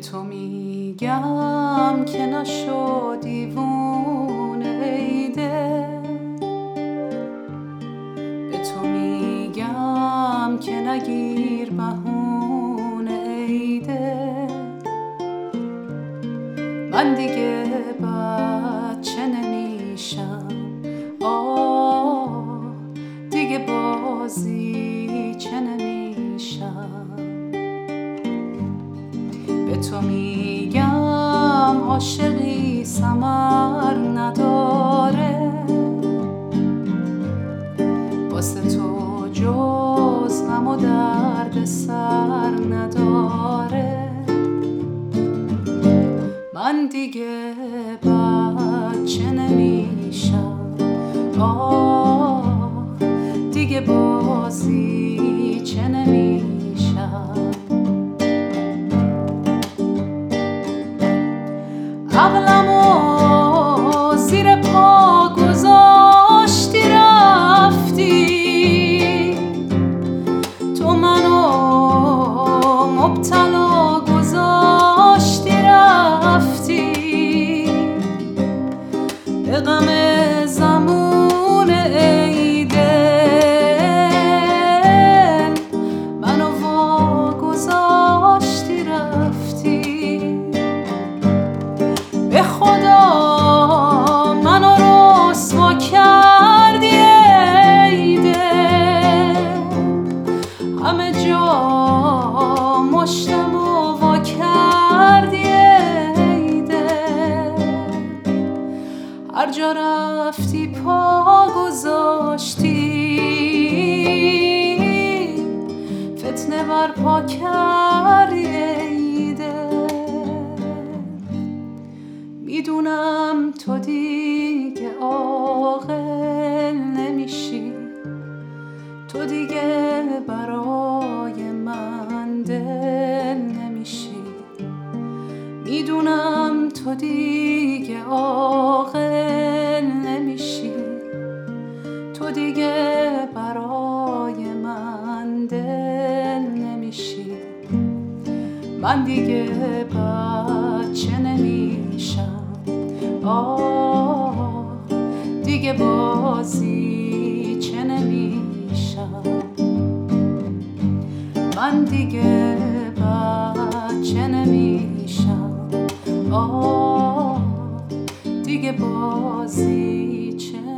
تو میگم که نشو دیوونه ای دل، به تو میگم که نگیر بهونه ای دل. من دیگه بچه نمیشم، دیگه بازی چه نمیشم. به تو میگم عاشقی ثمر نداره، واسه تو جز غم و درد سر نداره. من دیگه بچه نمیشم، دیگه بازی چه نمیشم. عقلمو زیر پا گذاشتی رفتی، تو منو مبتلا گذاشتی رفتی. به غم زمون ای دل منو واگذاشتی رفتی. به خدا منو رسوا کردی ای دل، همه جا مشتم و وا کردی ای دل. هر جا رفتی پا گذاشتی، فتنه برپا کردی ای دل. میدونم تو دیگه عاقل نمیشی، تو دیگه برای من دل نمیشی. میدونم تو دیگه عاقل نمیشی، تو دیگه برای من دل نمیشی. من دیگه بچه نمیشم، دیگه بازی چه نمیشم. من دیگه بچه نمیشم، دیگه بازی چه